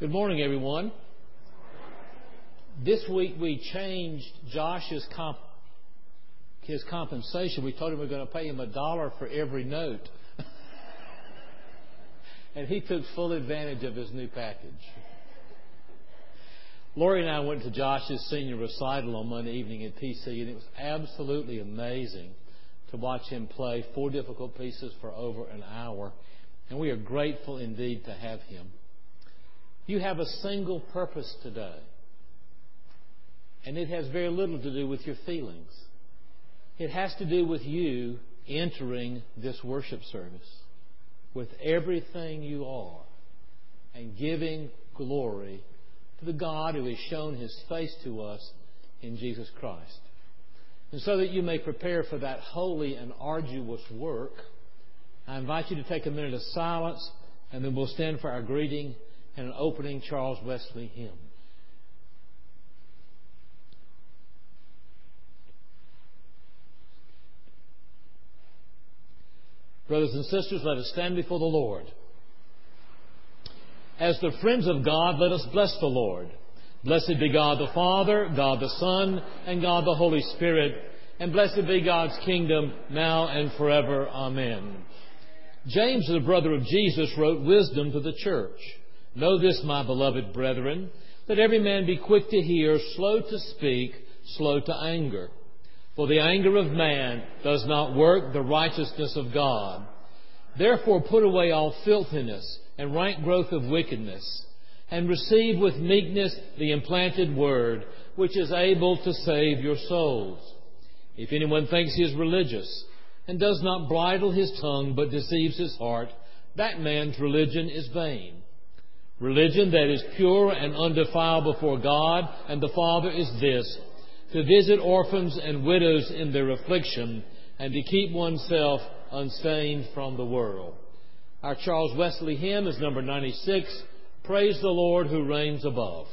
Good morning, everyone. This week we changed Josh's compensation. We told him we were going to pay him $1 for every note. And he took full advantage of his new package. Lori and I went to Josh's senior recital on Monday evening at PC, and it was absolutely amazing to watch him play 4 difficult pieces for over an hour. And we are grateful indeed to have him. You have a single purpose today, and it has very little to do with your feelings. It has to do with you entering this worship service with everything you are and giving glory to the God who has shown His face to us in Jesus Christ. And so that you may prepare for that holy and arduous work, I invite you to take a minute of silence, and then we'll stand for our greeting and an opening Charles Wesley hymn. Brothers and sisters, let us stand before the Lord. As the friends of God, let us bless the Lord. Blessed be God the Father, God the Son, and God the Holy Spirit, and blessed be God's kingdom now and forever. Amen. James, the brother of Jesus, wrote wisdom to the church. Know this, my beloved brethren, that every man be quick to hear, slow to speak, slow to anger. For the anger of man does not work the righteousness of God. Therefore put away all filthiness and rank growth of wickedness, and receive with meekness the implanted word, which is able to save your souls. If anyone thinks he is religious, and does not bridle his tongue, but deceives his heart, that man's religion is vain. Religion that is pure and undefiled before God and the Father is this: to visit orphans and widows in their affliction, and to keep oneself unstained from the world. Our Charles Wesley hymn is number 96, Praise the Lord who reigns above.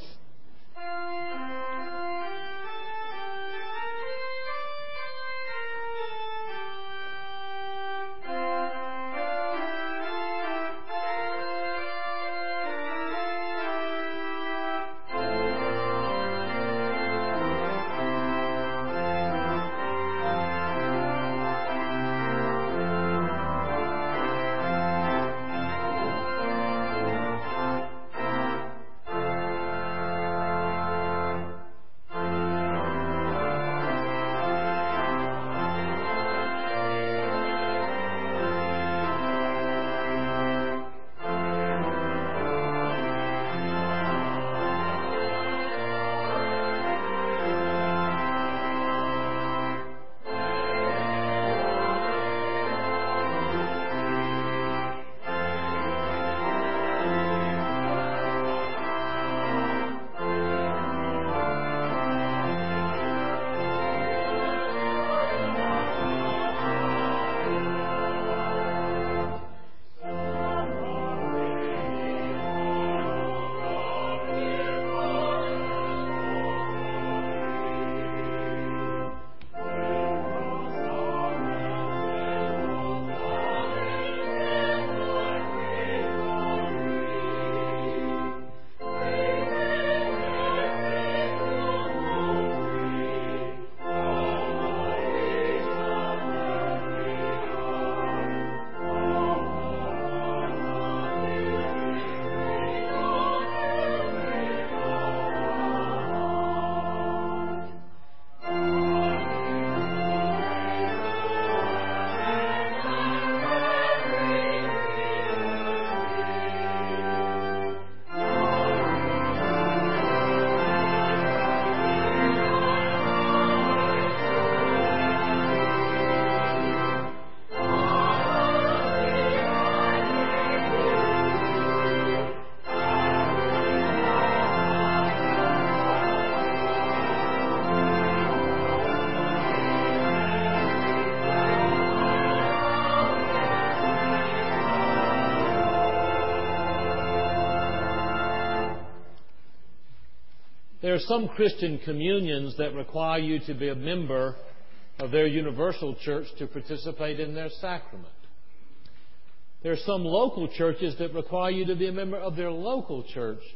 There are some Christian communions that require you to be a member of their universal church to participate in their sacrament. There are some local churches that require you to be a member of their local church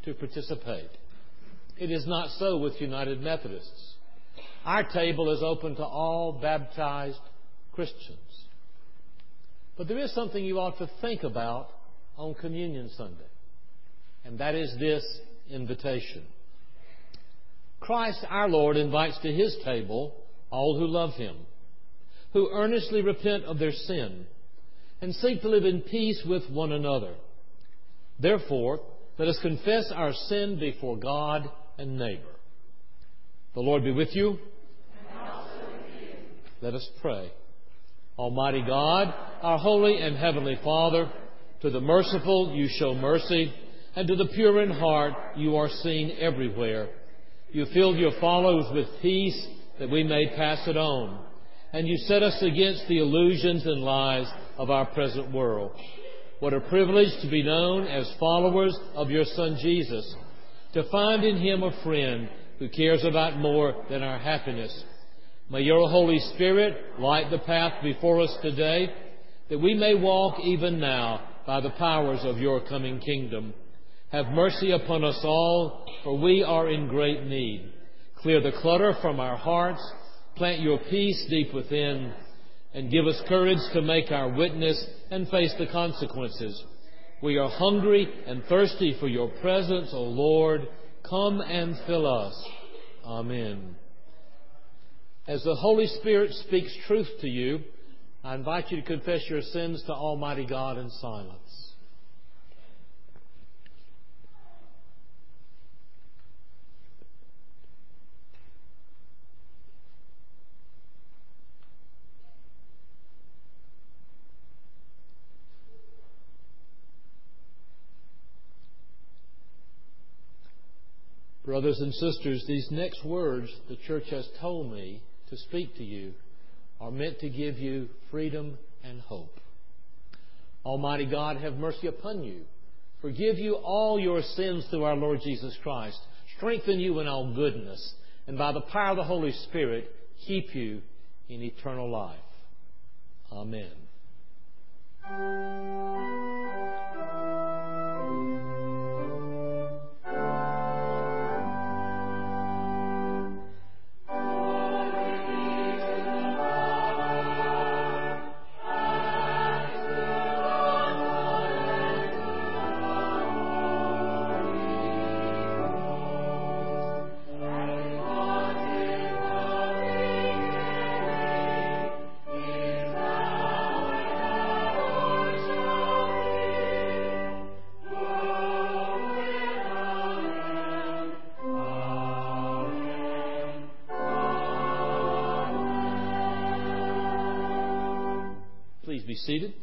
to participate. It is not so with United Methodists. Our table is open to all baptized Christians. But there is something you ought to think about on Communion Sunday, and that is this invitation. Christ our Lord invites to His table all who love Him, who earnestly repent of their sin and seek to live in peace with one another. Therefore, let us confess our sin before God and neighbor. The Lord be with you. And also with you. Let us pray. Almighty God, our holy and heavenly Father, to the merciful you show mercy, and to the pure in heart you are seen everywhere. You filled your followers with peace that we may pass it on, and you set us against the illusions and lies of our present world. What a privilege to be known as followers of your Son Jesus, to find in Him a friend who cares about more than our happiness. May your Holy Spirit light the path before us today, that we may walk even now by the powers of your coming kingdom. Have mercy upon us all, for we are in great need. Clear the clutter from our hearts, plant your peace deep within, and give us courage to make our witness and face the consequences. We are hungry and thirsty for your presence, O Lord. Come and fill us. Amen. As the Holy Spirit speaks truth to you, I invite you to confess your sins to Almighty God in silence. Brothers and sisters, these next words the church has told me to speak to you are meant to give you freedom and hope. Almighty God, have mercy upon you. Forgive you all your sins through our Lord Jesus Christ. Strengthen you in all goodness. And by the power of the Holy Spirit, keep you in eternal life. Amen. Please be seated.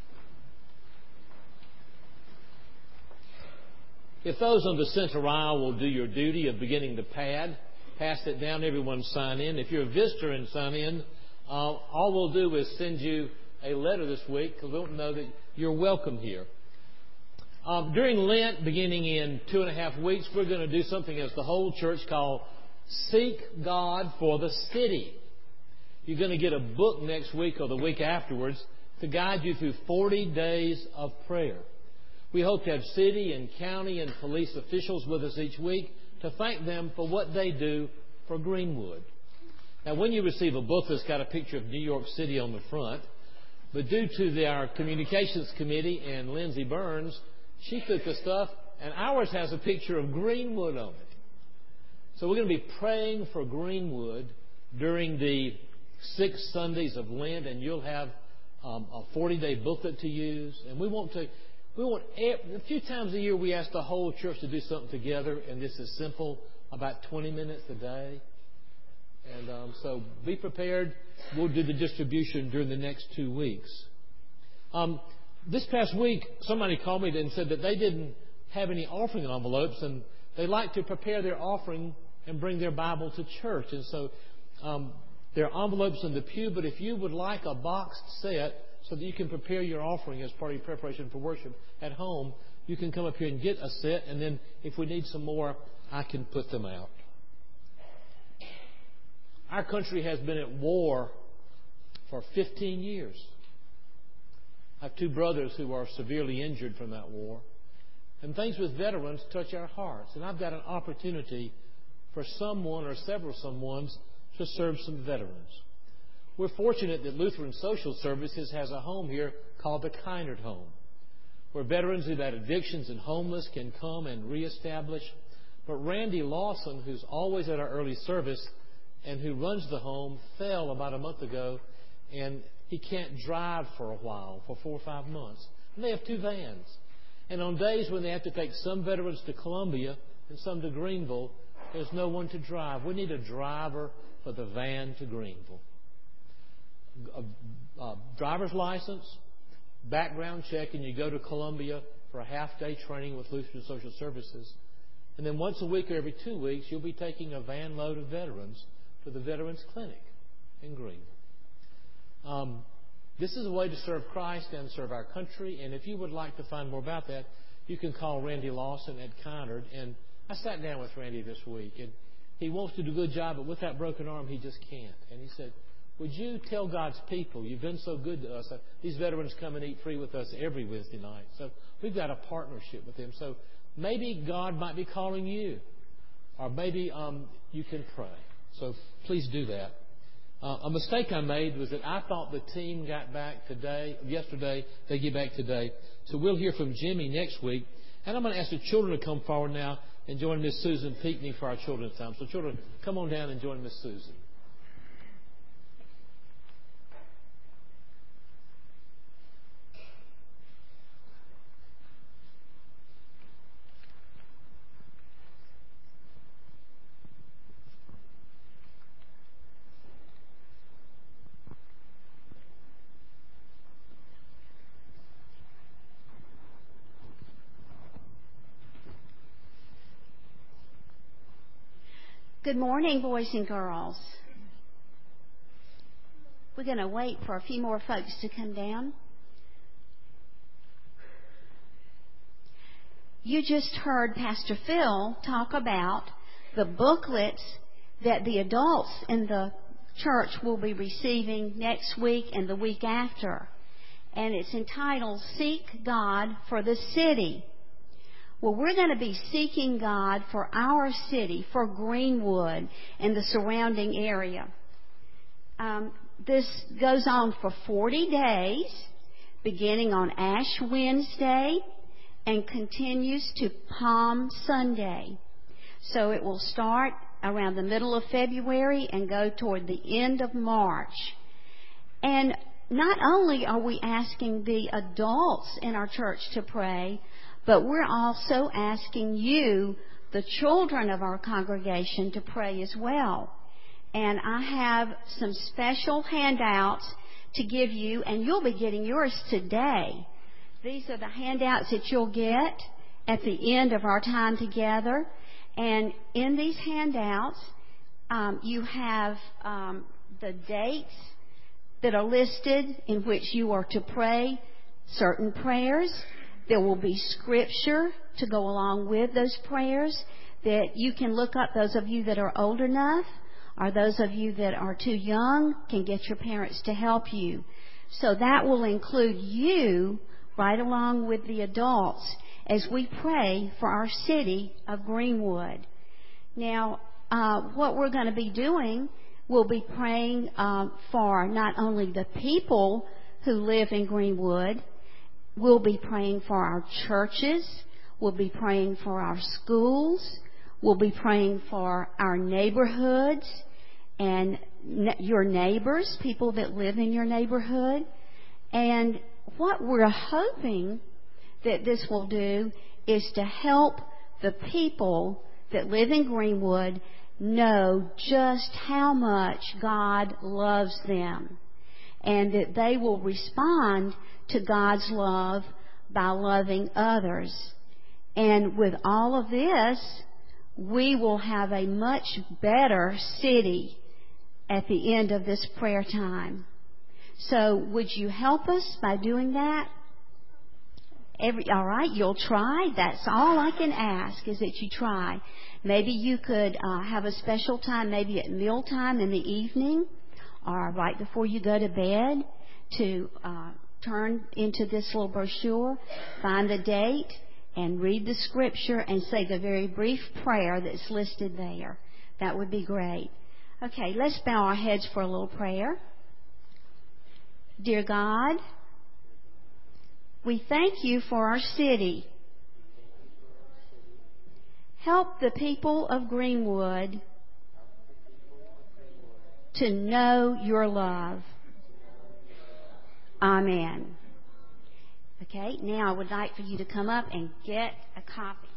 If those on the center aisle will do your duty of beginning the pad, pass it down, everyone sign in. If you're a visitor and sign in, all we'll do is send you a letter this week because we want to know that you're welcome here. During Lent, beginning in 2.5 weeks, we're going to do something as the whole church called Seek God for the City. You're going to get a book next week or the week afterwards to guide you through 40 days of prayer. We hope to have city and county and police officials with us each week to thank them for what they do for Greenwood. Now, when you receive a book that's got a picture of New York City on the front, but due to our communications committee and Lindsay Burns, she took the stuff, and ours has a picture of Greenwood on it. So we're going to be praying for Greenwood during the 6 Sundays of Lent, and you'll have a 40-day booklet to use. And a few times a year we ask the whole church to do something together, and this is simple, about 20 minutes a day. And so be prepared. We'll do the distribution during the next 2 weeks. This past week, somebody called me and said that they didn't have any offering envelopes, and they like to prepare their offering and bring their Bible to church. And so there are envelopes in the pew, but if you would like a boxed set so that you can prepare your offering as part of your preparation for worship at home, you can come up here and get a set, and then if we need some more, I can put them out. Our country has been at war for 15 years. I have 2 brothers who are severely injured from that war. And things with veterans touch our hearts. And I've got an opportunity for someone or several someones to serve some veterans. We're fortunate that Lutheran Social Services has a home here called the Kynard Home, where veterans who've had addictions and homeless can come and reestablish. But Randy Lawson, who's always at our early service and who runs the home, fell about a month ago, and he can't drive for a while, for 4 or 5 months. And they have 2 vans. And on days when they have to take some veterans to Columbia and some to Greenville, there's no one to drive. We need a driver for the van to Greenville. A driver's license, background check, and you go to Columbia for a half-day training with Lutheran Social Services. And then once a week or every 2 weeks, you'll be taking a van load of veterans to the Veterans Clinic in Greenville. This is a way to serve Christ and serve our country. And if you would like to find more about that, you can call Randy Lawson at Kynard. And I sat down with Randy this week, and he wants to do a good job, but with that broken arm, he just can't. And he said, would you tell God's people, you've been so good to us. These veterans come and eat free with us every Wednesday night. So we've got a partnership with them. So maybe God might be calling you, or maybe you can pray. So please do that. A mistake I made was that I thought the team got back yesterday. They get back today. So we'll hear from Jimmy next week. And I'm going to ask the children to come forward now and join Miss Susan Pinckney for our children's time. So children, come on down and join Miss Susan. Good morning, boys and girls. We're going to wait for a few more folks to come down. You just heard Pastor Phil talk about the booklets that the adults in the church will be receiving next week and the week after. And it's entitled, Seek God for the City. Well, we're going to be seeking God for our city, for Greenwood and the surrounding area. This goes on for 40 days, beginning on Ash Wednesday and continues to Palm Sunday. So it will start around the middle of February and go toward the end of March. And not only are we asking the adults in our church to pray, but we're also asking you, the children of our congregation, to pray as well. And I have some special handouts to give you, and you'll be getting yours today. These are the handouts that you'll get at the end of our time together. And in these handouts, you have the dates that are listed in which you are to pray certain prayers. There will be scripture to go along with those prayers that you can look up. Those of you that are old enough, or those of you that are too young, can get your parents to help you. So that will include you right along with the adults as we pray for our city of Greenwood. Now, what we're going to be doing, we'll be praying for not only the people who live in Greenwood. We'll be praying for our churches. We'll be praying for our schools. We'll be praying for our neighborhoods and your neighbors, people that live in your neighborhood. And what we're hoping that this will do is to help the people that live in Greenwood know just how much God loves them, and that they will respond to God's love by loving others. And with all of this, we will have a much better city at the end of this prayer time. So would you help us by doing that? All right, you'll try. That's all I can ask, is that you try. Maybe you could have a special time, maybe at mealtime in the evening or right before you go to bed, to turn into this little brochure, find the date, and read the scripture and say the very brief prayer that's listed there. That would be great. Okay, let's bow our heads for a little prayer. Dear God, we thank you for our city. Help the people of Greenwood to know your love. Amen. Okay, now I would like for you to come up and get a copy.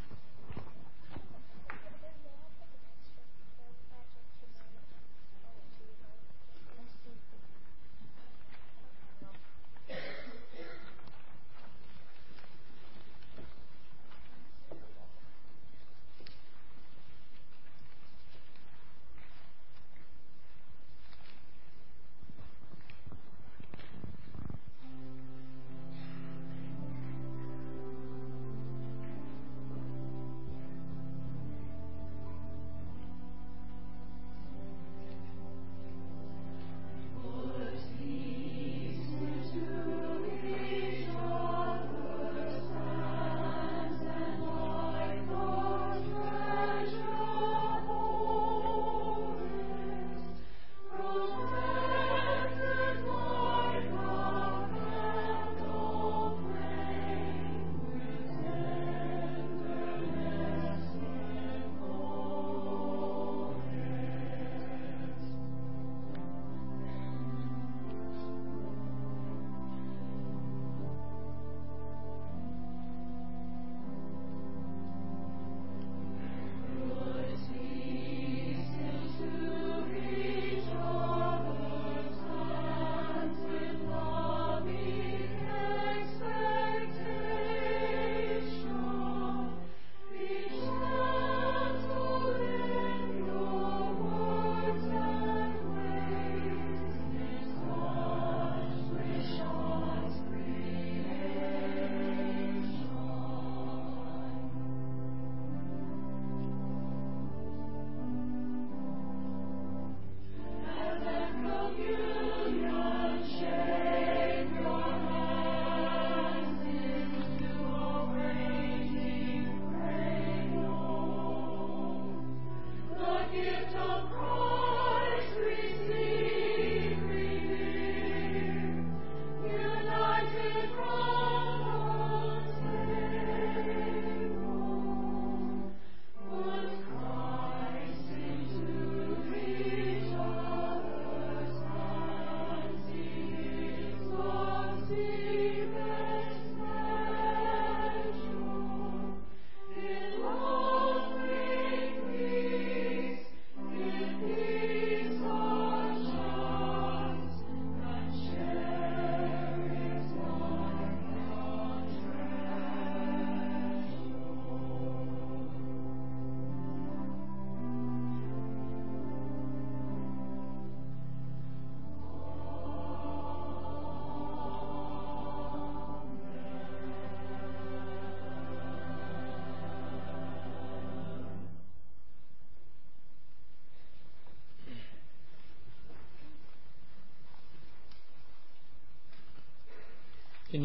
In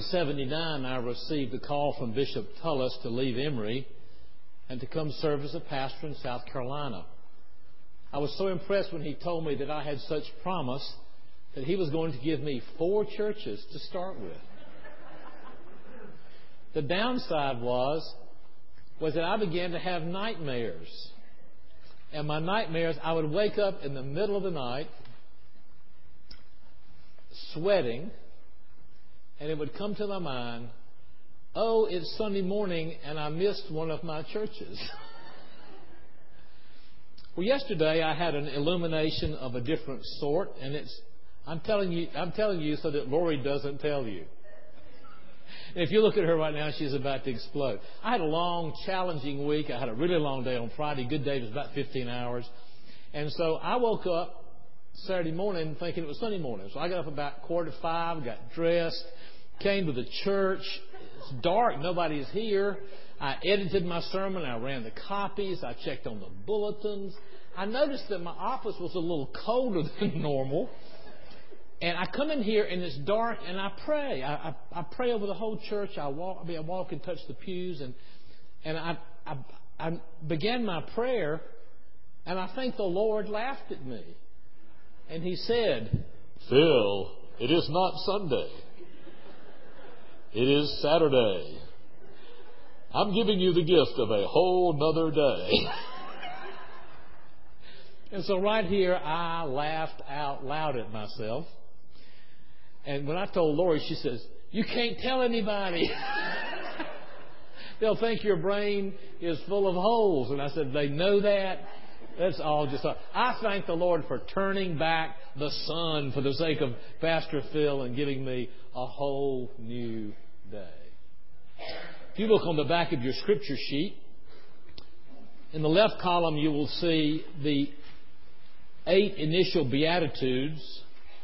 1979, I received a call from Bishop Tullis to leave Emory and to come serve as a pastor in South Carolina. I was so impressed when he told me that I had such promise that he was going to give me 4 churches to start with. The downside was that I began to have nightmares. And my nightmares, I would wake up in the middle of the night, sweating, and it would come to my mind, oh, it's Sunday morning and I missed one of my churches. Well, yesterday I had an illumination of a different sort, and I'm telling you so that Lori doesn't tell you. And if you look at her right now, she's about to explode. I had a long, challenging week. I had a really long day on Friday. Good day was about 15 hours. And so I woke up Saturday morning thinking it was Sunday morning. So I got up about 4:45, got dressed, came to the church. It's dark. Nobody's here. I edited my sermon. I ran the copies. I checked on the bulletins. I noticed that my office was a little colder than normal. And I come in here and it's dark and I pray. I pray over the whole church. I walk and touch the pews, and I began my prayer, and I think the Lord laughed at me. And He said, "Phil, it is not Sunday. It is Saturday. I'm giving you the gift of a whole nother day." And so right here, I laughed out loud at myself. And when I told Lori, she says, "You can't tell anybody. They'll think your brain is full of holes." And I said, "They know that. That's all just..." I thank the Lord for turning back the sun for the sake of Pastor Phil and giving me a whole new day. If you look on the back of your scripture sheet, in the left column you will see the 8 initial Beatitudes.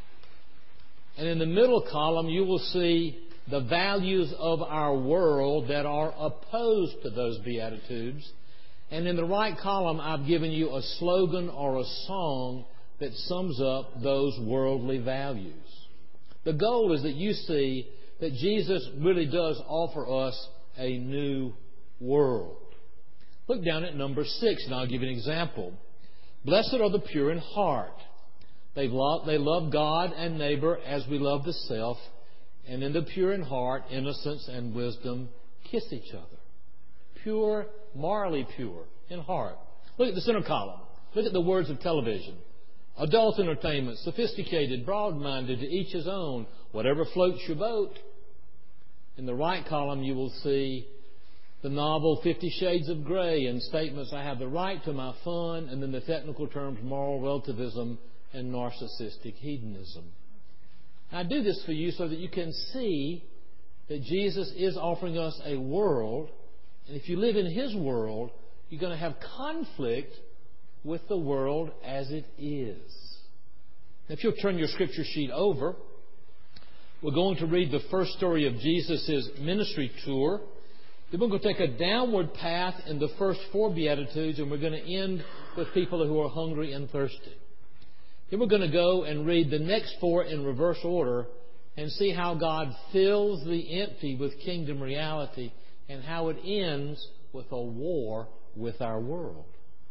And in the middle column you will see the values of our world that are opposed to those Beatitudes. And in the right column I've given you a slogan or a song that sums up those worldly values. The goal is that you see that Jesus really does offer us a new world. Look down at number 6 and I'll give you an example. Blessed are the pure in heart. They love God and neighbor as we love the self. And in the pure in heart, innocence and wisdom kiss each other. Pure, morally pure in heart. Look at the center column. Look at the words of television. Adult entertainment, sophisticated, broad-minded, to each his own, whatever floats your boat. In the right column you will see the novel 50 Shades of Grey and statements, "I have the right to my fun," and then the technical terms, moral relativism and narcissistic hedonism. I do this for you so that you can see that Jesus is offering us a world, and if you live in His world, you're going to have conflict with the world as it is. Now, if you'll turn your scripture sheet over, we're going to read the first story of Jesus' ministry tour. Then we're going to take a downward path in the first 4 Beatitudes, and we're going to end with people who are hungry and thirsty. Then we're going to go and read the next 4 in reverse order and see how God fills the empty with kingdom reality and how it ends with a war with our world.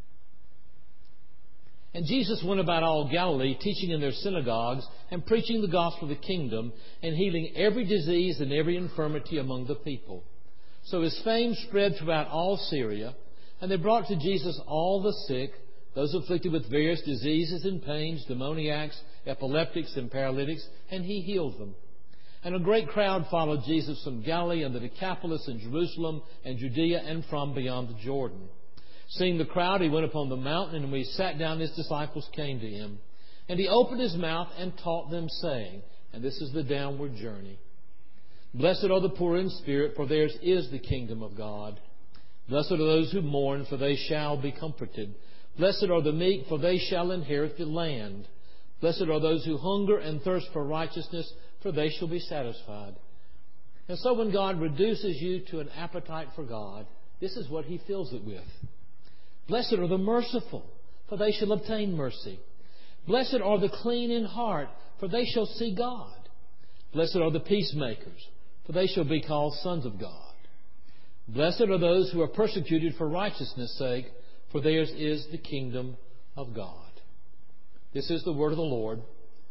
And Jesus went about all Galilee, teaching in their synagogues and preaching the gospel of the kingdom and healing every disease and every infirmity among the people. So His fame spread throughout all Syria, and they brought to Jesus all the sick, those afflicted with various diseases and pains, demoniacs, epileptics, and paralytics, and He healed them. And a great crowd followed Jesus from Galilee and the Decapolis and Jerusalem and Judea and from beyond the Jordan. Seeing the crowd, He went upon the mountain, and when He sat down, His disciples came to Him. And He opened His mouth and taught them, saying, and this is the downward journey, "Blessed are the poor in spirit, for theirs is the kingdom of God. Blessed are those who mourn, for they shall be comforted. Blessed are the meek, for they shall inherit the land. Blessed are those who hunger and thirst for righteousness, for they shall be satisfied." And so when God reduces you to an appetite for God, this is what He fills it with. Blessed are the merciful, for they shall obtain mercy. Blessed are the clean in heart, for they shall see God. Blessed are the peacemakers, for they shall be called sons of God. Blessed are those who are persecuted for righteousness' sake, for theirs is the kingdom of God. This is the word of the Lord.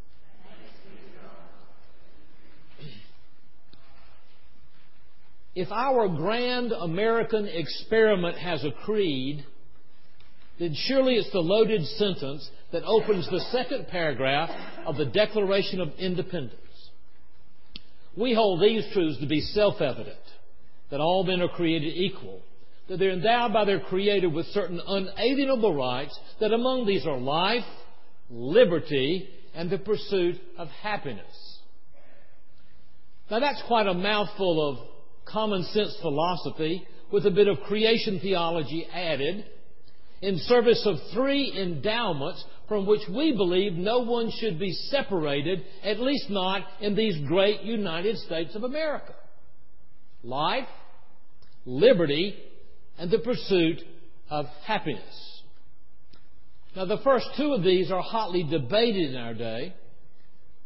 If our grand American experiment has a creed, then surely it's the loaded sentence that opens the second paragraph of the Declaration of Independence. We hold these truths to be self-evident, that all men are created equal, that they're endowed by their Creator with certain unalienable rights, that among these are life, liberty, and the pursuit of happiness. Now that's quite a mouthful of common sense philosophy with a bit of creation theology added in service of 3 endowments from which we believe no one should be separated, at least not in these great United States of America. Life, liberty, and the pursuit of happiness. Now the first 2 of these are hotly debated in our day.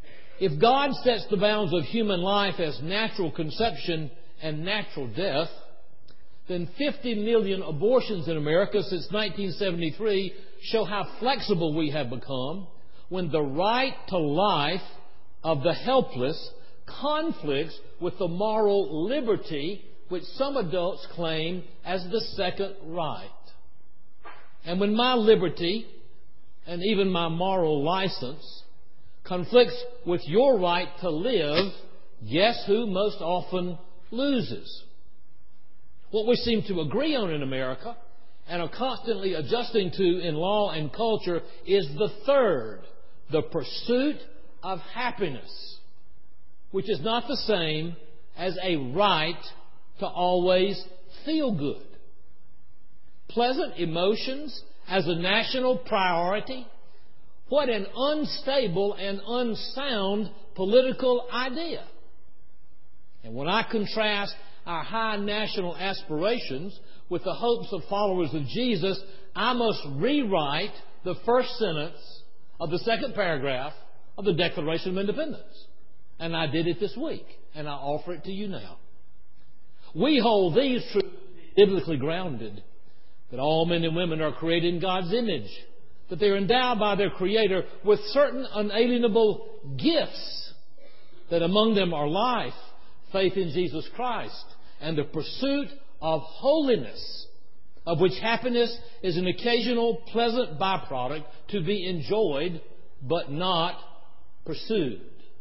If God sets the bounds of human life as natural conception and natural death, then 50 million abortions in America since 1973 show how flexible we have become when the right to life of the helpless conflicts with the moral liberty which some adults claim as the second right. And when my liberty and even my moral license conflicts with your right to live, guess who most often loses? What we seem to agree on in America and are constantly adjusting to in law and culture is the third, the pursuit of happiness, which is not the same as a right to always feel good. Pleasant emotions as a national priority? What an unstable and unsound political idea. And when I contrast our high national aspirations with the hopes of followers of Jesus, I must rewrite the first sentence of the second paragraph of the Declaration of Independence. And I did it this week, and I offer it to you now. We hold these truths biblically grounded, that all men and women are created in God's image, that they are endowed by their Creator with certain unalienable gifts, that among them are life, faith in Jesus Christ, and the pursuit of holiness, of which happiness is an occasional pleasant byproduct to be enjoyed but not pursued.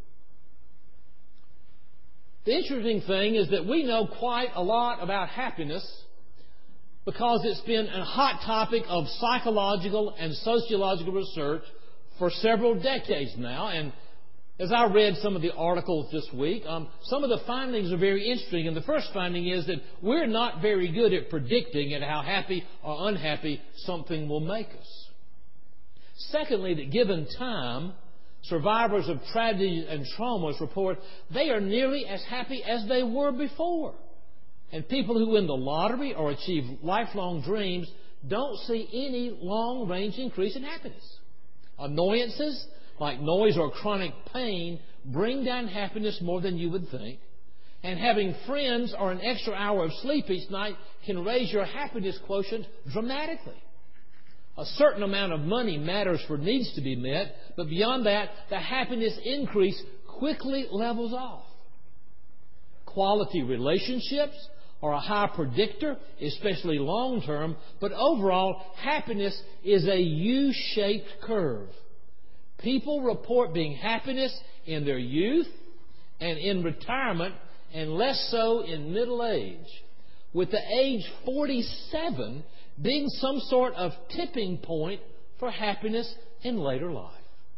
The interesting thing is that we know quite a lot about happiness because it's been a hot topic of psychological and sociological research for several decades now. And as I read some of the articles this week, some of the findings are very interesting. And the first finding is that we're not very good at predicting at how happy or unhappy something will make us. Secondly, that given time, survivors of tragedy and traumas report they are nearly as happy as they were before. And people who win the lottery or achieve lifelong dreams don't see any long-range increase in happiness. Annoyances like noise or chronic pain bring down happiness more than you would think. And having friends or an extra hour of sleep each night can raise your happiness quotient dramatically. A certain amount of money matters for needs to be met, but beyond that, the happiness increase quickly levels off. Quality relationships are a high predictor, especially long-term, but overall, happiness is a U-shaped curve. People report being happiness in their youth and in retirement, and less so in middle age, with the age 47 being some sort of tipping point for happiness in later life.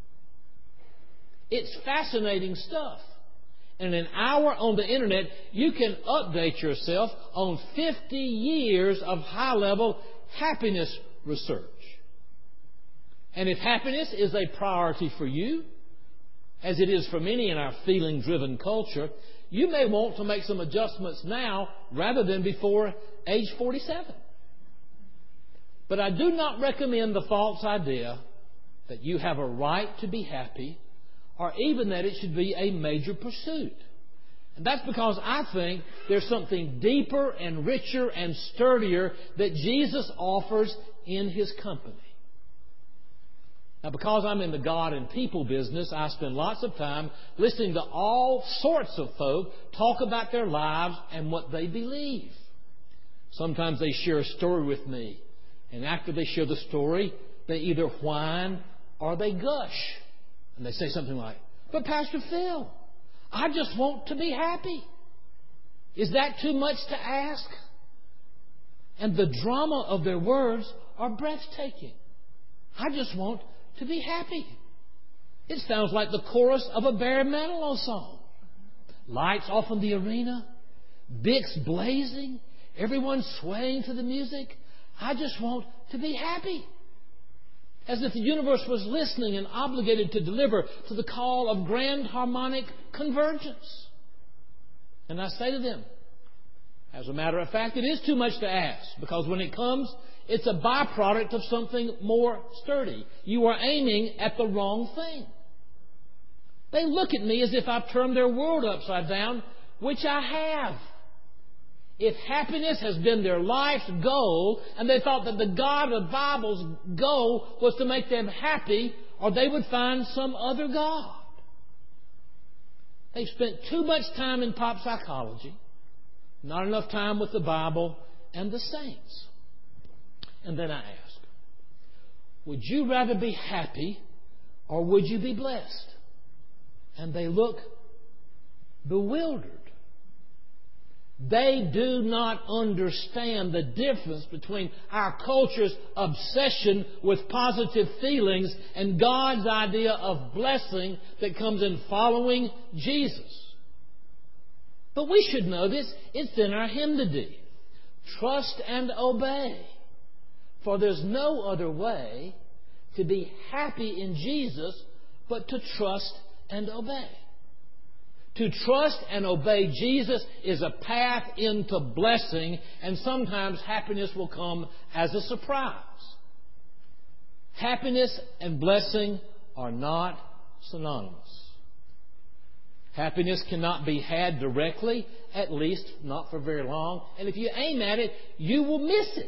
It's fascinating stuff. In an hour on the internet, you can update yourself on 50 years of high-level happiness research. And if happiness is a priority for you, as it is for many in our feeling-driven culture, you may want to make some adjustments now rather than before age 47. But I do not recommend the false idea that you have a right to be happy or even that it should be a major pursuit. And that's because I think there's something deeper and richer and sturdier that Jesus offers in His company. Now, because I'm in the God and people business, I spend lots of time listening to all sorts of folk talk about their lives and what they believe. Sometimes they share a story with me, and after they share the story, they either whine or they gush. And they say something like, "But Pastor Phil, I just want to be happy. Is that too much to ask?" And the drama of their words are breathtaking. I just want to be happy. It sounds like the chorus of a Barry Manilow song. Lights off in the arena, Bix blazing, everyone swaying to the music. I just want to be happy. As if the universe was listening and obligated to deliver to the call of grand harmonic convergence. And I say to them, as a matter of fact, it is too much to ask, because when it comes, it's a byproduct of something more sturdy. You are aiming at the wrong thing. They look at me as if I've turned their world upside down, which I have. If happiness has been their life's goal, and they thought that the God of the Bible's goal was to make them happy, or they would find some other God. They've spent too much time in pop psychology, not enough time with the Bible and the saints. And then I ask, would you rather be happy or would you be blessed? And they look bewildered. They do not understand the difference between our culture's obsession with positive feelings and God's idea of blessing that comes in following Jesus. But we should know this. It's in our hymnody. Trust and obey. For there's no other way to be happy in Jesus but to trust and obey. To trust and obey Jesus is a path into blessing, and sometimes happiness will come as a surprise. Happiness and blessing are not synonymous. Happiness cannot be had directly, at least not for very long, and if you aim at it, you will miss it.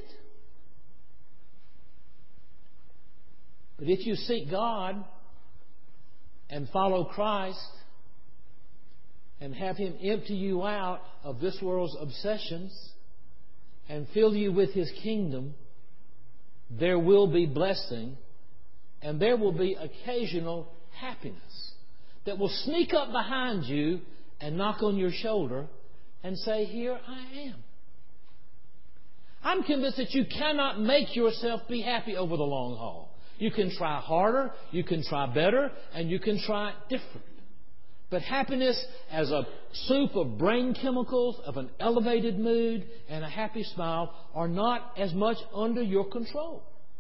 But if you seek God and follow Christ and have Him empty you out of this world's obsessions and fill you with His kingdom, there will be blessing and there will be occasional happiness that will sneak up behind you and knock on your shoulder and say, "Here I am." I'm convinced that you cannot make yourself be happy over the long haul. You can try harder, you can try better, and you can try different. But happiness as a soup of brain chemicals, of an elevated mood, and a happy smile are not as much under your control.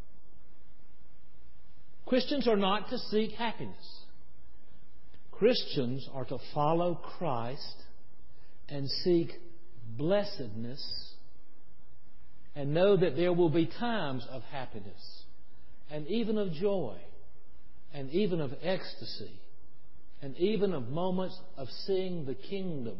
Christians are not to seek happiness. Christians are to follow Christ and seek blessedness and know that there will be times of happiness and even of joy and even of ecstasy and even of moments of seeing the kingdom.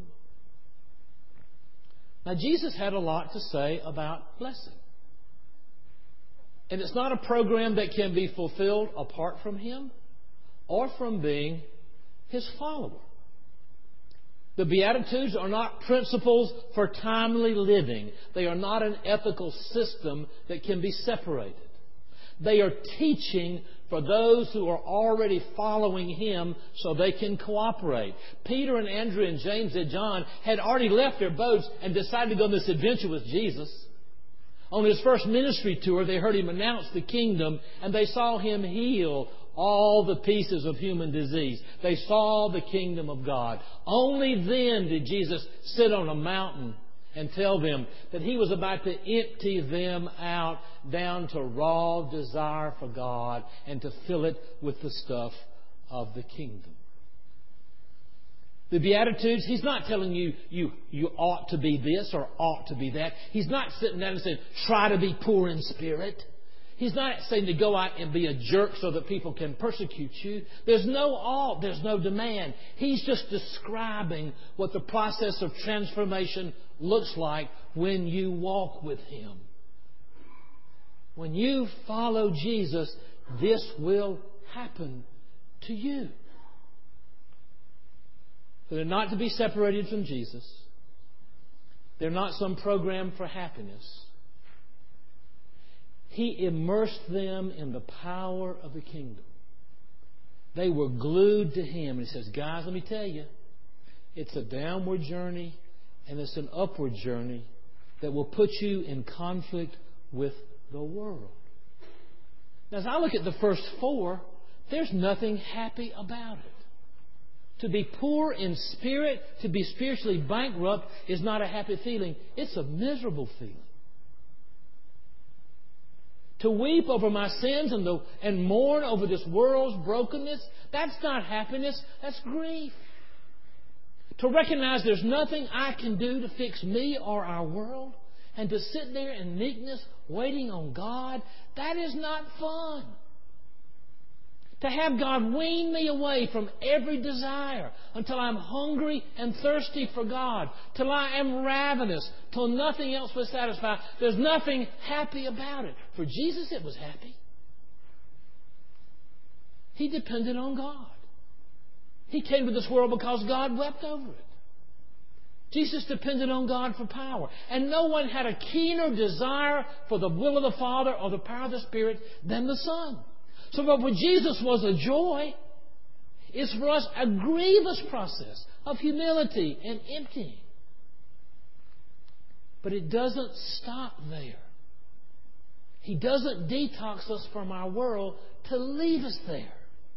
Now, Jesus had a lot to say about blessing. And it's not a program that can be fulfilled apart from Him or from being His follower. The Beatitudes are not principles for timely living. They are not an ethical system that can be separated. They are teaching for those who are already following Him so they can cooperate. Peter and Andrew and James and John had already left their boats and decided to go on this adventure with Jesus. On His first ministry tour, they heard Him announce the kingdom and they saw Him heal all the pieces of human disease. They saw the kingdom of God. Only then did Jesus sit on a mountain and tell them that He was about to empty them out down to raw desire for God and to fill it with the stuff of the kingdom. The Beatitudes, He's not telling you ought to be this or ought to be that. He's not sitting down and saying, try to be poor in spirit. He's not saying to go out and be a jerk so that people can persecute you. There's no ought, there's no demand. He's just describing what the process of transformation looks like when you walk with Him. When you follow Jesus, this will happen to you. They're not to be separated from Jesus. They're not some program for happiness. He immersed them in the power of the kingdom. They were glued to Him. And He says, guys, let me tell you, it's a downward journey and it's an upward journey that will put you in conflict with the world. Now, as I look at the first four, there's nothing happy about it. To be poor in spirit, to be spiritually bankrupt is not a happy feeling. It's a miserable feeling. To weep over my sins and mourn over this world's brokenness, that's not happiness, that's grief. To recognize there's nothing I can do to fix me or our world, and to sit there in meekness waiting on God, that is not fun. To have God wean me away from every desire until I'm hungry and thirsty for God, till I am ravenous, till nothing else will satisfy. There's nothing happy about it. For Jesus, it was happy. He depended on God. He came to this world because God wept over it. Jesus depended on God for power. And no one had a keener desire for the will of the Father or the power of the Spirit than the Son. So what for Jesus was a joy is for us a grievous process of humility and emptying. But it doesn't stop there. He doesn't detox us from our world to leave us there.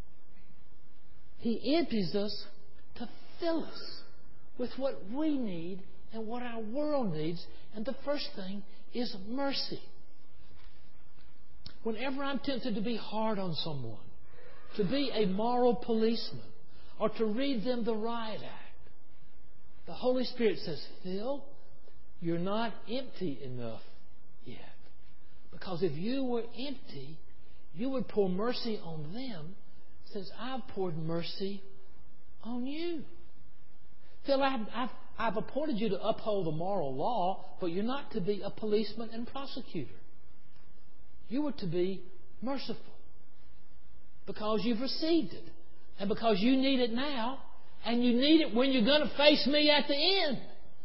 He empties us to fill us with what we need and what our world needs. And the first thing is mercy. Whenever I'm tempted to be hard on someone, to be a moral policeman, or to read them the riot act, the Holy Spirit says, Phil, you're not empty enough yet. Because if you were empty, you would pour mercy on them, since I've poured mercy on you. Phil, I've appointed you to uphold the moral law, but you're not to be a policeman and prosecutor. You are to be merciful because you've received it and because you need it now and you need it when you're going to face me at the end.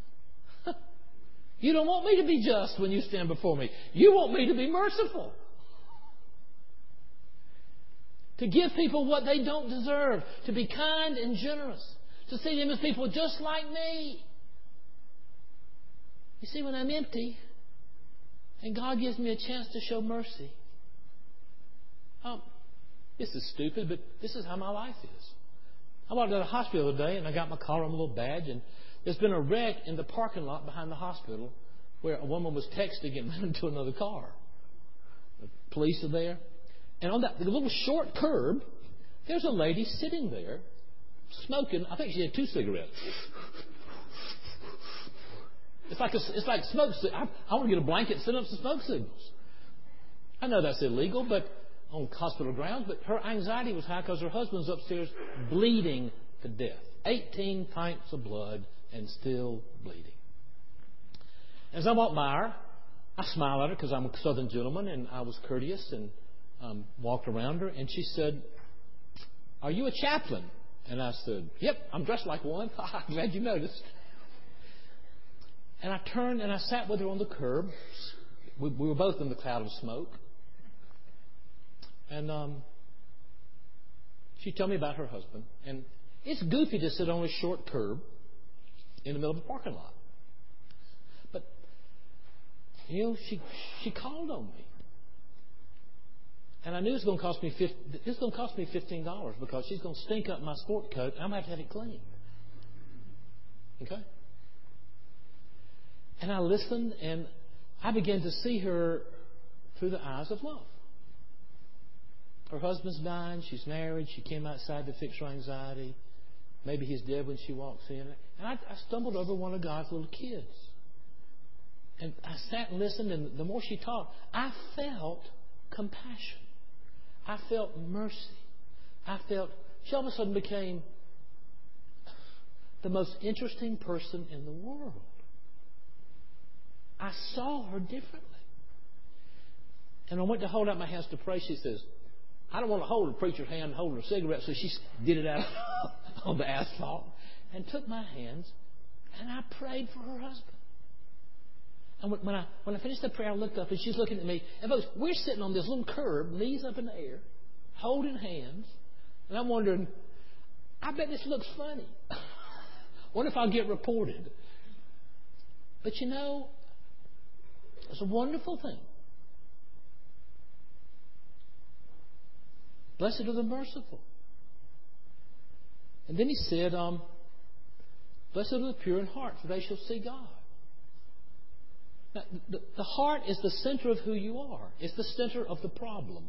You don't want me to be just when you stand before me. You want me to be merciful. To give people what they don't deserve. To be kind and generous. To see them as people just like me. You see, when I'm empty and God gives me a chance to show mercy. This is stupid, but this is how my life is. I walked out of the hospital the other day and I got my collar and my little badge, and there's been a wreck in the parking lot behind the hospital where a woman was texting and ran into another car. The police are there. And on that little short curb, there's a lady sitting there smoking. I think she had 2 cigarettes. It's like smoke signals. I want to get a blanket and set up some smoke signals. I know that's illegal, but on hospital grounds. But her anxiety was high because her husband's upstairs bleeding to death. 18 pints of blood and still bleeding. As I walked by her, I smiled at her because I'm a Southern gentleman, and I was courteous and walked around her. And she said, "Are you a chaplain?" And I said, "Yep, I'm dressed like one." Glad you noticed. And I turned and I sat with her on the curb. We were both in the cloud of smoke. And she told me about her husband. And it's goofy to sit on a short curb in the middle of a parking lot. But, she called on me. And I knew it's going to cost me $15 because she's going to stink up my sport coat and I'm going to have it clean. Okay? And I listened and I began to see her through the eyes of love. Her husband's dying. She's married. She came outside to fix her anxiety. Maybe he's dead when she walks in. And I stumbled over one of God's little kids. And I sat and listened, and the more she talked, I felt compassion. I felt mercy. She all of a sudden became the most interesting person in the world. I saw her differently. And I went to hold out my hands to pray. She says, "I don't want to hold a preacher's hand and hold her a cigarette." So she did it out on the asphalt and took my hands, and I prayed for her husband. And when I finished the prayer, I looked up and she's looking at me. And folks, we're sitting on this little curb, knees up in the air, holding hands. And I'm wondering, I bet this looks funny. What if I'll get reported? But it's a wonderful thing. Blessed are the merciful. And then he said, blessed are the pure in heart, for they shall see God. Now, the heart is the center of who you are. It's the center of the problem.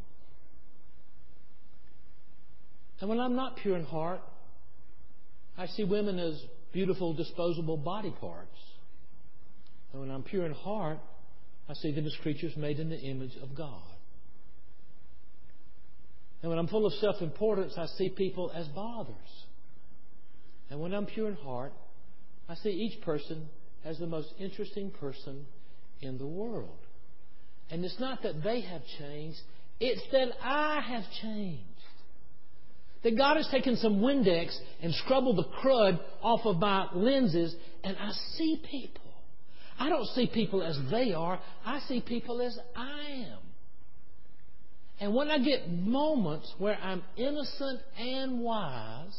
And when I'm not pure in heart, I see women as beautiful, disposable body parts. And when I'm pure in heart, I see them as creatures made in the image of God. And when I'm full of self-importance, I see people as bothers. And when I'm pure in heart, I see each person as the most interesting person in the world. And it's not that they have changed, it's that I have changed. That God has taken some Windex and scrubbled the crud off of my lenses, and I see people. I don't see people as they are, I see people as I am. And when I get moments where I'm innocent and wise,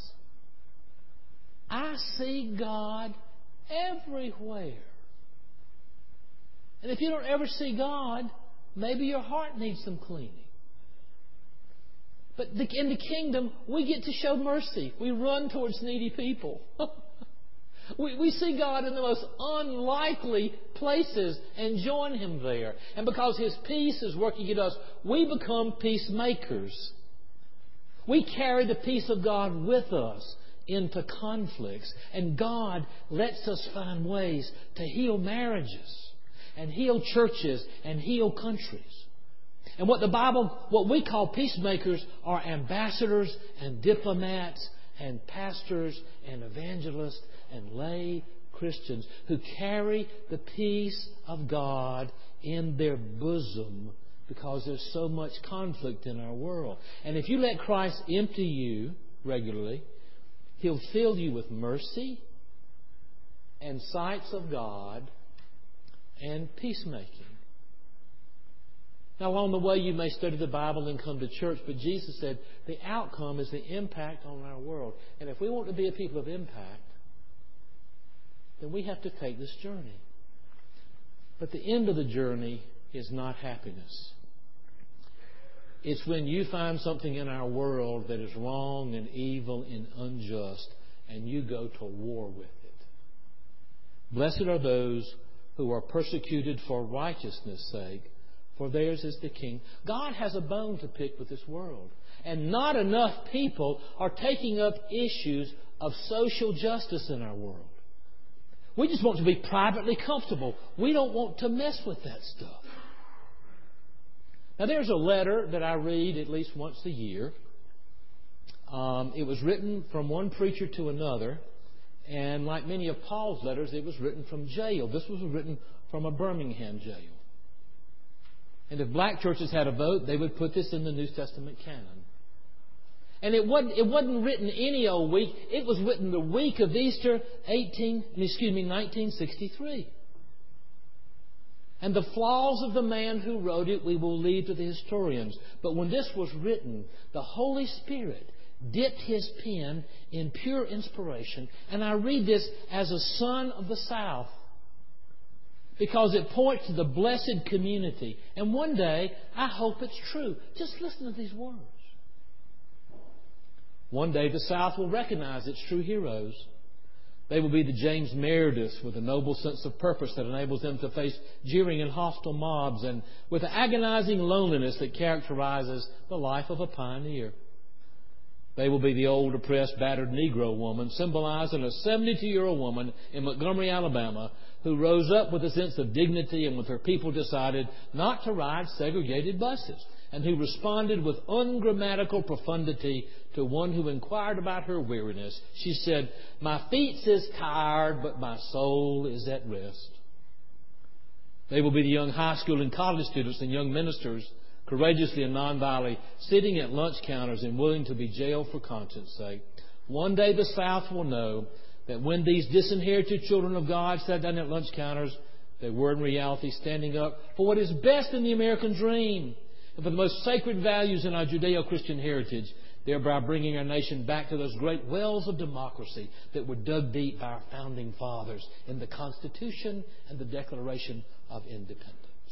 I see God everywhere. And if you don't ever see God, maybe your heart needs some cleaning. But in the kingdom, we get to show mercy. We run towards needy people. We see God in the most unlikely places and join Him there. And because His peace is working in us, we become peacemakers. We carry the peace of God with us into conflicts. And God lets us find ways to heal marriages and heal churches and heal countries. And what we call peacemakers are ambassadors and diplomats and pastors and evangelists and lay Christians who carry the peace of God in their bosom because there's so much conflict in our world. And if you let Christ empty you regularly, He'll fill you with mercy and sights of God and peacemaking. Now, along the way, you may study the Bible and come to church, but Jesus said the outcome is the impact on our world. And if we want to be a people of impact, then we have to take this journey. But the end of the journey is not happiness. It's when you find something in our world that is wrong and evil and unjust, and you go to war with it. Blessed are those who are persecuted for righteousness' sake, for theirs is the kingdom. God has a bone to pick with this world. And not enough people are taking up issues of social justice in our world. We just want to be privately comfortable. We don't want to mess with that stuff. Now, there's a letter that I read at least once a year. It was written from one preacher to another. And like many of Paul's letters, it was written from jail. This was written from a Birmingham jail. And if black churches had a vote, they would put this in the New Testament canon. And it wasn't written any old week. It was written the week of Easter 1963. And the flaws of the man who wrote it we will leave to the historians. But when this was written, the Holy Spirit dipped His pen in pure inspiration. And I read this as a son of the South, because it points to the blessed community. And one day, I hope it's true. Just listen to these words. One day, the South will recognize its true heroes. They will be the James Merediths with a noble sense of purpose that enables them to face jeering and hostile mobs, and with the agonizing loneliness that characterizes the life of a pioneer. They will be the old, oppressed, battered Negro woman, symbolizing a 72-year-old woman in Montgomery, Alabama, who rose up with a sense of dignity and with her people decided not to ride segregated buses, and who responded with ungrammatical profundity to one who inquired about her weariness. She said, "My feet is tired, but my soul is at rest." They will be the young high school and college students and young ministers, courageously and nonviolently sitting at lunch counters and willing to be jailed for conscience sake. One day the South will know that when these disinherited children of God sat down at lunch counters, they were in reality standing up for what is best in the American dream and for the most sacred values in our Judeo-Christian heritage, thereby bringing our nation back to those great wells of democracy that were dug deep by our founding fathers in the Constitution and the Declaration of Independence.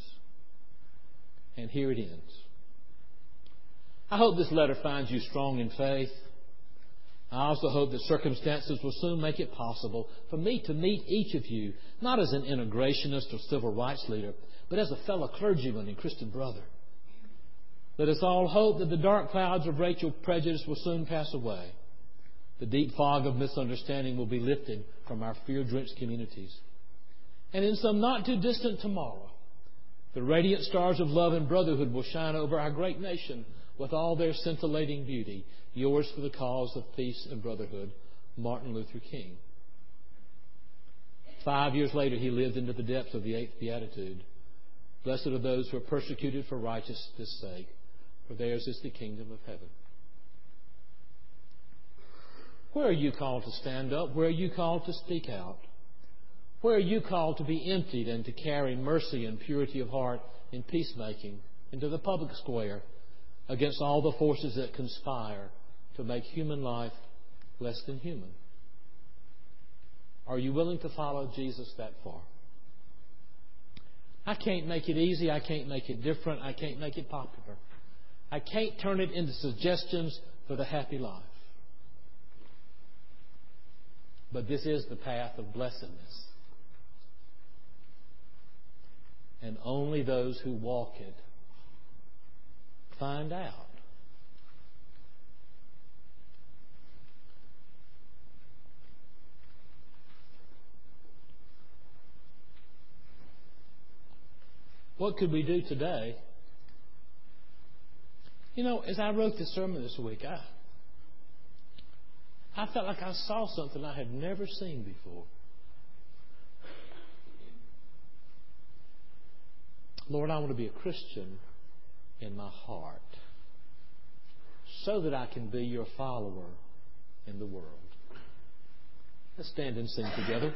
And here it ends. I hope this letter finds you strong in faith. I also hope that circumstances will soon make it possible for me to meet each of you, not as an integrationist or civil rights leader, but as a fellow clergyman and Christian brother. Let us all hope that the dark clouds of racial prejudice will soon pass away. The deep fog of misunderstanding will be lifted from our fear-drenched communities. And in some not too distant tomorrow, the radiant stars of love and brotherhood will shine over our great nation, with all their scintillating beauty, yours for the cause of peace and brotherhood, Martin Luther King. 5 years later, he lived into the depths of the 8th Beatitude. Blessed are those who are persecuted for righteousness' sake, for theirs is the kingdom of heaven. Where are you called to stand up? Where are you called to speak out? Where are you called to be emptied and to carry mercy and purity of heart in peacemaking into the public square against all the forces that conspire to make human life less than human? Are you willing to follow Jesus that far? I can't make it easy. I can't make it different. I can't make it popular. I can't turn it into suggestions for the happy life. But this is the path of blessedness. And only those who walk it find out. What could we do today? You know, as I wrote this sermon this week, I felt like I saw something I had never seen before. Lord, I want to be a Christian in my heart so that I can be your follower in the world. Let's stand and sing together.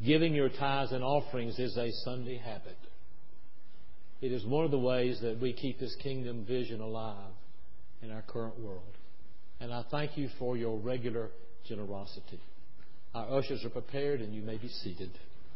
Giving your tithes and offerings is a Sunday habit. It is one of the ways that we keep this kingdom vision alive in our current world. And I thank you for your regular generosity. Our ushers are prepared and you may be seated.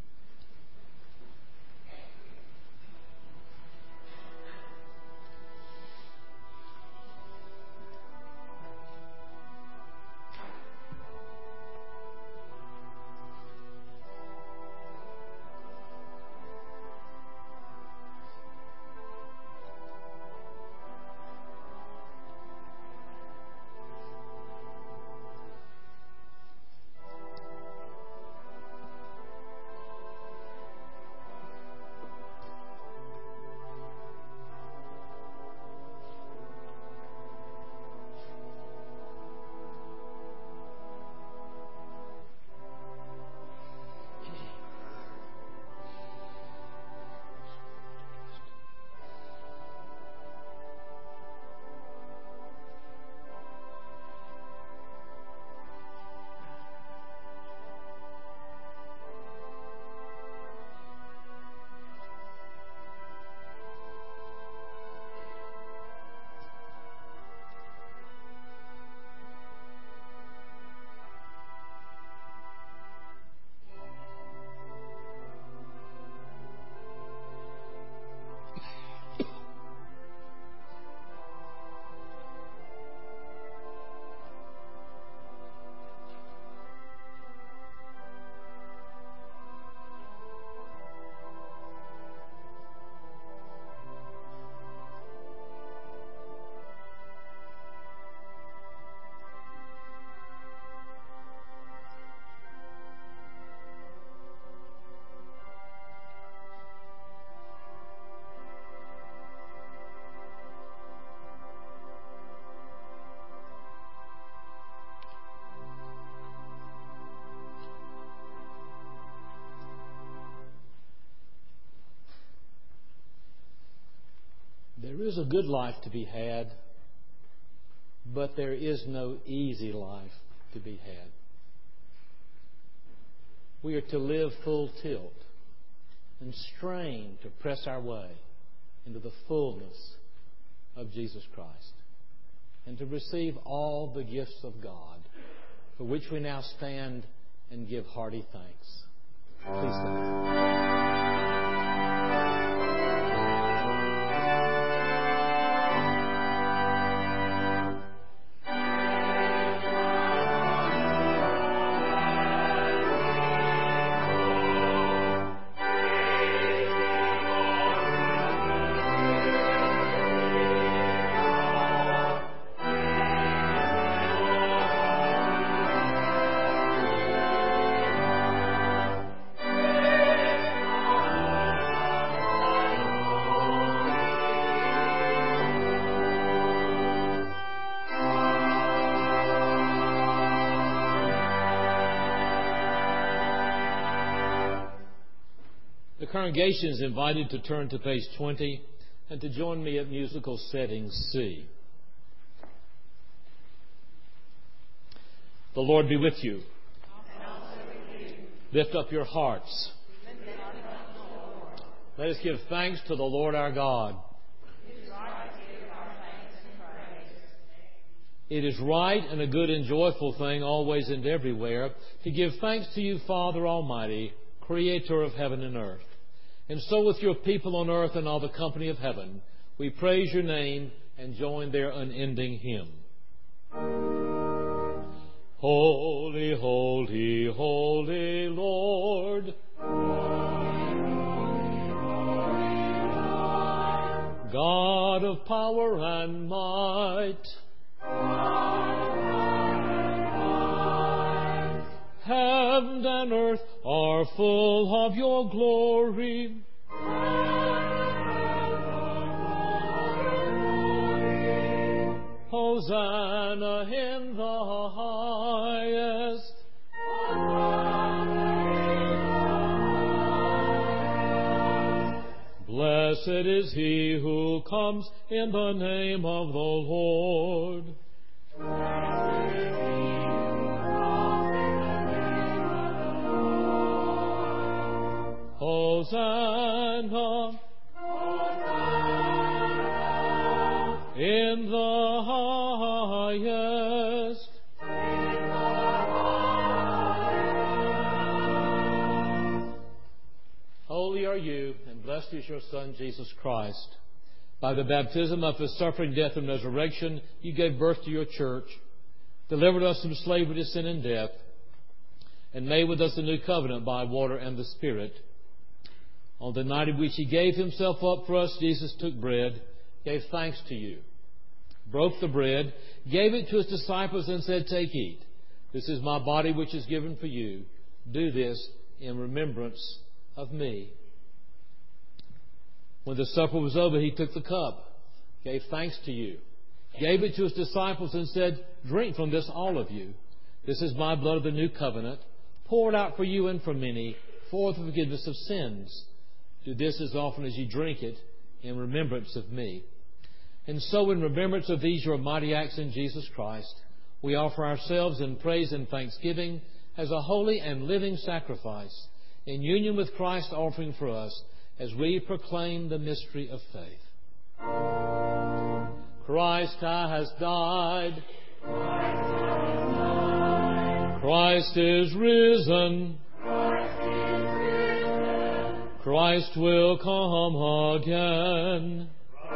There is a good life to be had, but there is no easy life to be had. We are to live full tilt and strain to press our way into the fullness of Jesus Christ and to receive all the gifts of God, for which we now stand and give hearty thanks. Please stand. The congregation is invited to turn to page 20 and to join me at musical setting C. The Lord be with you. And also with you. Lift up your hearts. Lift up the Lord. Let us give thanks to the Lord our God. It is right to give our thanks and praise. It is right and a good and joyful thing always and everywhere to give thanks to you, Father Almighty, Creator of heaven and earth. And so with your people on earth and all the company of heaven, we praise your name and join their unending hymn. Holy, holy, holy Lord. Holy, holy, holy Lord. God of power and might. Heaven and earth are full of your glory. Hosanna in the highest. Blessed is he who comes in the name of the Lord. Hosanna in the highest. Holy are you, and blessed is your Son, Jesus Christ. By the baptism of His suffering, death, and resurrection, you gave birth to your church, delivered us from slavery to sin and death, and made with us a new covenant by water and the Spirit. On the night in which He gave Himself up for us, Jesus took bread, gave thanks to you, broke the bread, gave it to His disciples, and said, "Take, eat. This is my body which is given for you. Do this in remembrance of me." When the supper was over, He took the cup, gave thanks to you, gave it to His disciples, and said, "Drink from this, all of you. This is my blood of the new covenant, poured out for you and for many, for the forgiveness of sins. Do this as often as you drink it in remembrance of me." And so, in remembrance of these your mighty acts in Jesus Christ, we offer ourselves in praise and thanksgiving as a holy and living sacrifice, in union with Christ offering for us, as we proclaim the mystery of faith. Christ has died. Christ is risen. Christ will come again.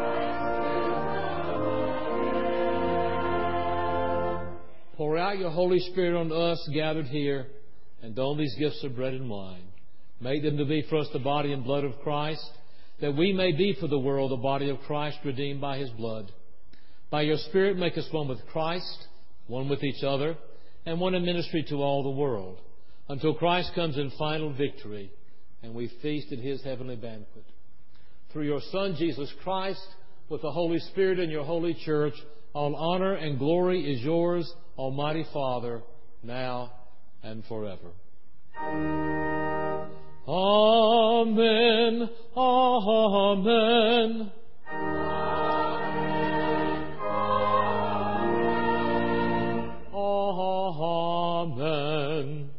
Pour out your Holy Spirit on us gathered here, and on these gifts of bread and wine. Make them to be for us the body and blood of Christ, that we may be for the world the body of Christ, redeemed by His blood. By your Spirit make us one with Christ, one with each other, and one in ministry to all the world, until Christ comes in final victory, and we feast at His heavenly banquet. Through your Son, Jesus Christ, with the Holy Spirit and your holy church, all honor and glory is yours, Almighty Father, now and forever. Amen. Amen. Amen.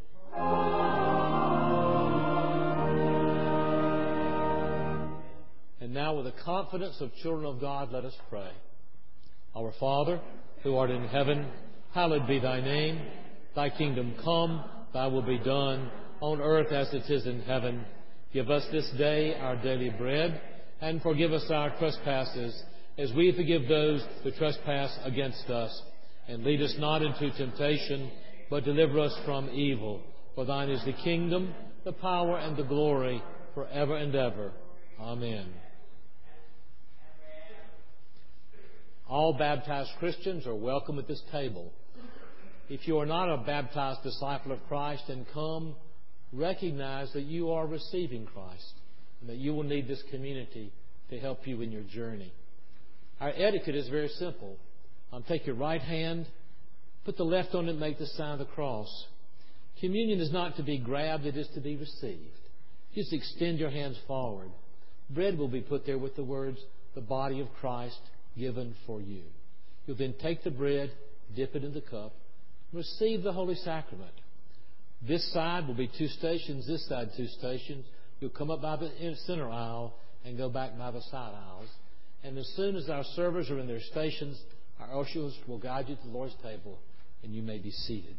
And now, with the confidence of children of God, let us pray. Our Father, who art in heaven, hallowed be thy name. Thy kingdom come, thy will be done, on earth as it is in heaven. Give us this day our daily bread, and forgive us our trespasses, as we forgive those who trespass against us. And lead us not into temptation, but deliver us from evil. For thine is the kingdom, the power, and the glory, forever and ever. Amen. All baptized Christians are welcome at this table. If you are not a baptized disciple of Christ, then come, recognize that you are receiving Christ and that you will need this community to help you in your journey. Our etiquette is very simple. Take your right hand, put the left on it, and make the sign of the cross. Communion is not to be grabbed, it is to be received. Just extend your hands forward. Bread will be put there with the words, "The body of Christ given for you." You'll then take the bread, dip it in the cup, receive the Holy Sacrament. This side will be 2 stations, this side 2 stations. You'll come up by the center aisle and go back by the side aisles. And as soon as our servers are in their stations, our ushers will guide you to the Lord's table, and you may be seated.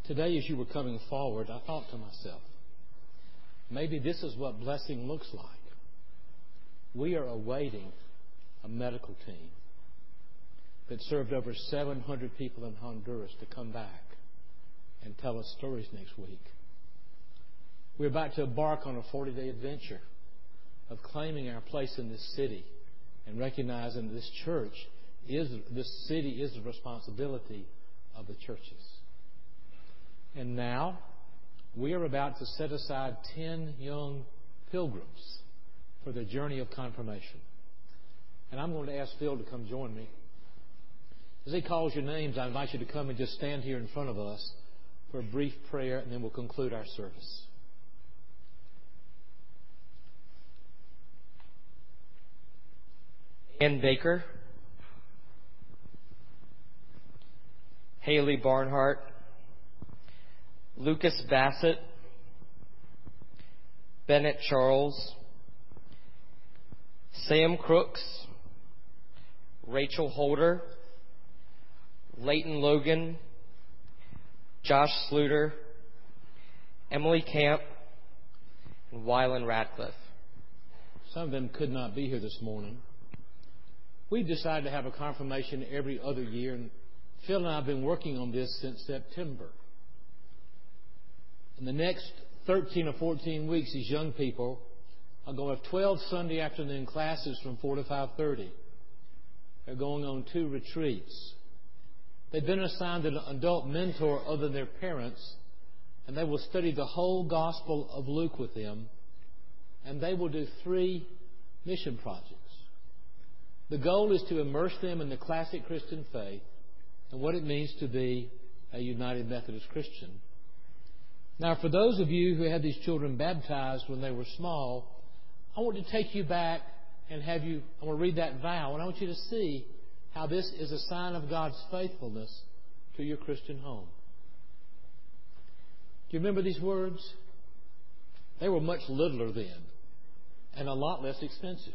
Today, as you were coming forward, I thought to myself, maybe this is what blessing looks like. We are awaiting a medical team that served over 700 people in Honduras to come back and tell us stories next week. We're about to embark on a 40-day adventure of claiming our place in this city and recognizing this city is the responsibility of the churches. And now, we are about to set aside 10 young pilgrims for their journey of confirmation. And I'm going to ask Phil to come join me. As he calls your names, I invite you to come and just stand here in front of us for a brief prayer, and then we'll conclude our service. Ann Baker, Haley Barnhart, Lucas Bassett, Bennett Charles, Sam Crooks, Rachel Holder, Leighton Logan, Josh Sluter, Emily Camp, and Wyland Radcliffe. Some of them could not be here this morning. We've decided to have a confirmation every other year, and Phil and I have been working on this since September. In the next 13 or 14 weeks, these young people are going to have 12 Sunday afternoon classes from 4 to 5:30. They're going on 2 retreats. They've been assigned an adult mentor other than their parents, and they will study the whole Gospel of Luke with them, and they will do 3 mission projects. The goal is to immerse them in the classic Christian faith and what it means to be a United Methodist Christian. Now, for those of you who had these children baptized when they were small, I want to take you back and I want to read that vow, and I want you to see how this is a sign of God's faithfulness to your Christian home. Do you remember these words? They were much littler then and a lot less expensive.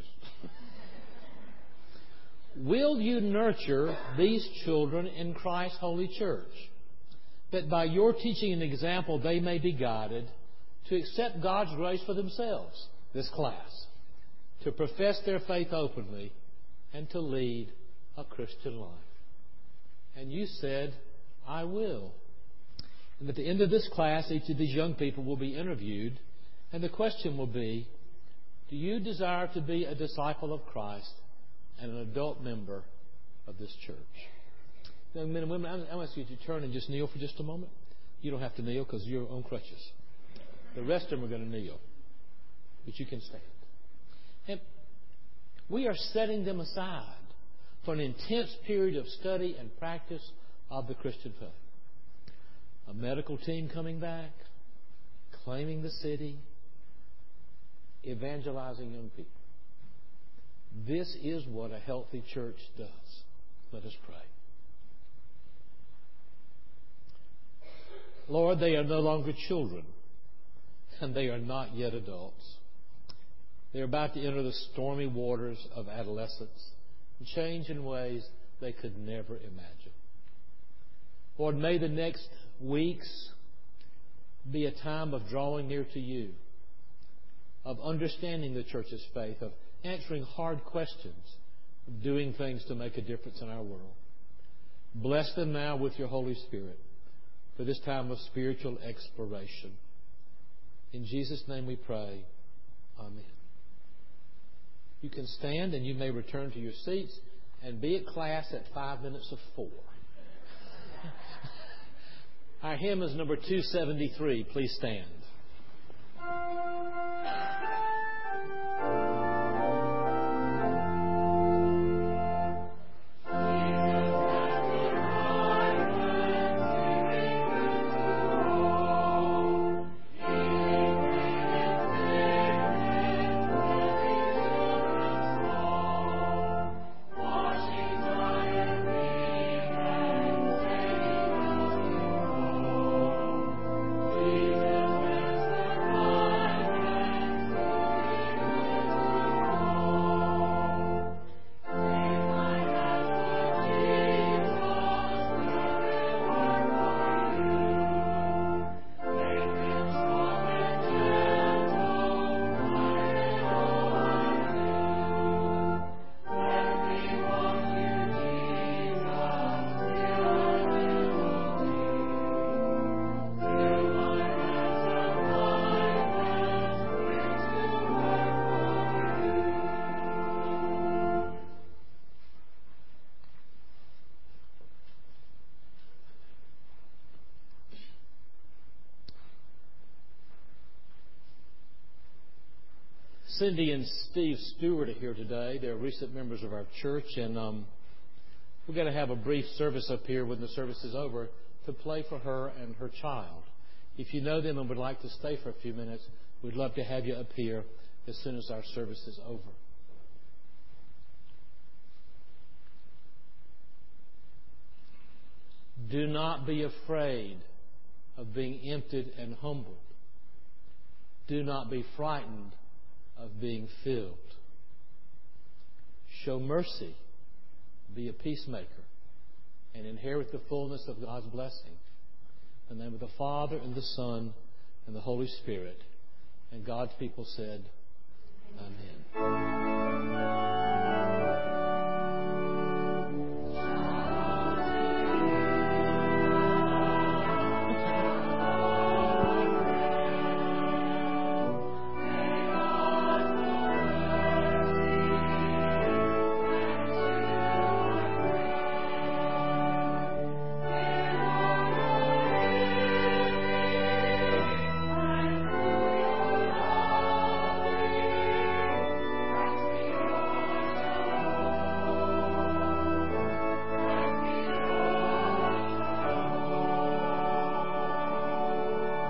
Will you nurture these children in Christ's holy church, that by your teaching and example they may be guided to accept God's grace for themselves, this class, to profess their faith openly, and to lead a Christian life? And you said, I will. And at the end of this class, each of these young people will be interviewed, and the question will be, do you desire to be a disciple of Christ and an adult member of this church? Young men and women, I want you to turn and just kneel for just a moment. You don't have to kneel because you're on crutches. The rest of them are going to kneel, but you can stand. And we are setting them aside for an intense period of study and practice of the Christian faith. A medical team coming back, claiming the city, evangelizing young people. This is what a healthy church does. Let us pray. Lord, they are no longer children, and they are not yet adults. They're about to enter the stormy waters of adolescence and change in ways they could never imagine. Lord, may the next weeks be a time of drawing near to you, of understanding the church's faith, of answering hard questions, of doing things to make a difference in our world. Bless them now with your Holy Spirit for this time of spiritual exploration. In Jesus' name we pray. Amen. You can stand and you may return to your seats and be at class at 5 minutes of 4. Our hymn is number 273. Please stand. Cindy and Steve Stewart are here today. They're recent members of our church, and we're going to have a brief service up here when the service is over to play for her and her child. If you know them and would like to stay for a few minutes, we'd love to have you up here as soon as our service is over. Do not be afraid of being emptied and humbled. Do not be frightened of being filled. Show mercy. Be a peacemaker. And inherit the fullness of God's blessing. In the name of the Father, and the Son, and the Holy Spirit. And God's people said, Amen.